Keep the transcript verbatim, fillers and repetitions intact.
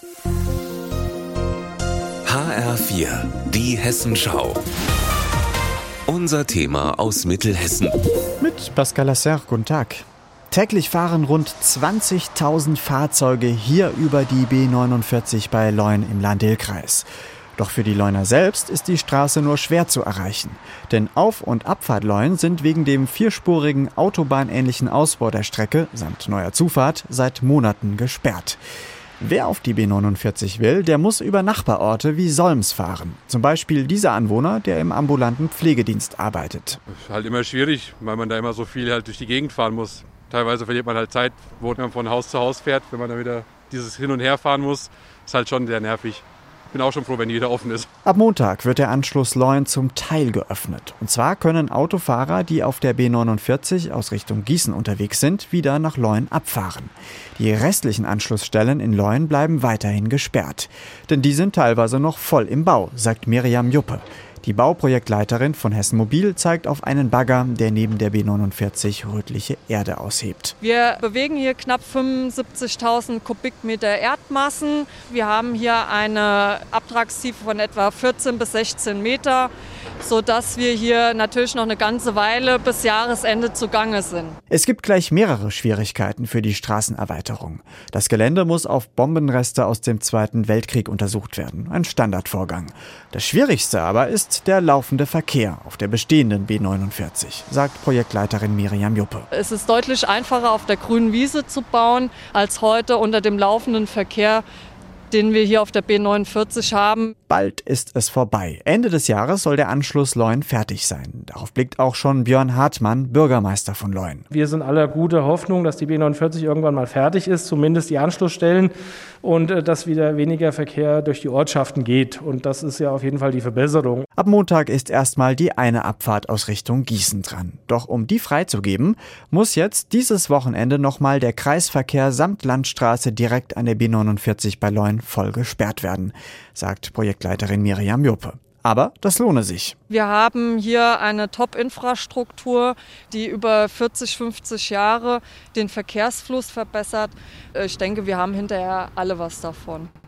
H R vier, die Hessenschau. Unser Thema aus Mittelhessen. Mit Pascal Lasser, guten Tag. Täglich fahren rund zwanzigtausend Fahrzeuge hier über die B neunundvierzig bei Leun im Lahn-Dill-Kreis. Doch für die Leuner selbst ist die Straße nur schwer zu erreichen. Denn Auf- und Abfahrt Leun sind wegen dem vierspurigen autobahnähnlichen Ausbau der Strecke samt neuer Zufahrt seit Monaten gesperrt. Wer auf die B neunundvierzig will, der muss über Nachbarorte wie Solms fahren. Zum Beispiel dieser Anwohner, der im ambulanten Pflegedienst arbeitet. Das ist halt immer schwierig, weil man da immer so viel halt durch die Gegend fahren muss. Teilweise verliert man halt Zeit, wo man von Haus zu Haus fährt. Wenn man dann wieder dieses Hin- und Her fahren muss, ist halt schon sehr nervig. Ich bin auch schon froh, wenn die wieder offen ist. Ab Montag wird der Anschluss Leun zum Teil geöffnet. Und zwar können Autofahrer, die auf der B neunundvierzig aus Richtung Gießen unterwegs sind, wieder nach Leun abfahren. Die restlichen Anschlussstellen in Leun bleiben weiterhin gesperrt. Denn die sind teilweise noch voll im Bau, sagt Miriam Juppe. Die Bauprojektleiterin von Hessen Mobil zeigt auf einen Bagger, der neben der B neunundvierzig rötliche Erde aushebt. Wir bewegen hier knapp fünfundsiebzigtausend Kubikmeter Erdmassen. Wir haben hier eine Abtragstiefe von etwa vierzehn bis sechzehn Meter, sodass wir hier natürlich noch eine ganze Weile bis Jahresende zugange sind. Es gibt gleich mehrere Schwierigkeiten für die Straßenerweiterung. Das Gelände muss auf Bombenreste aus dem Zweiten Weltkrieg untersucht werden. Ein Standardvorgang. Das Schwierigste aber ist der laufende Verkehr auf der bestehenden B neunundvierzig, sagt Projektleiterin Miriam Juppe. Es ist deutlich einfacher, auf der grünen Wiese zu bauen, als heute unter dem laufenden Verkehr, den wir hier auf der B neunundvierzig haben. Bald ist es vorbei. Ende des Jahres soll der Anschluss Leun fertig sein. Darauf blickt auch schon Björn Hartmann, Bürgermeister von Leun. Wir sind aller guter Hoffnung, dass die B neunundvierzig irgendwann mal fertig ist, zumindest die Anschlussstellen, und äh, dass wieder weniger Verkehr durch die Ortschaften geht. Und das ist ja auf jeden Fall die Verbesserung. Ab Montag ist erstmal die eine Abfahrt aus Richtung Gießen dran. Doch um die freizugeben, muss jetzt dieses Wochenende nochmal der Kreisverkehr samt Landstraße direkt an der B neunundvierzig bei Leun voll gesperrt werden, sagt Projektleiterin Miriam Juppe. Aber das lohne sich. Wir haben hier eine Top-Infrastruktur, die über vierzig, fünfzig Jahre den Verkehrsfluss verbessert. Ich denke, wir haben hinterher alle was davon.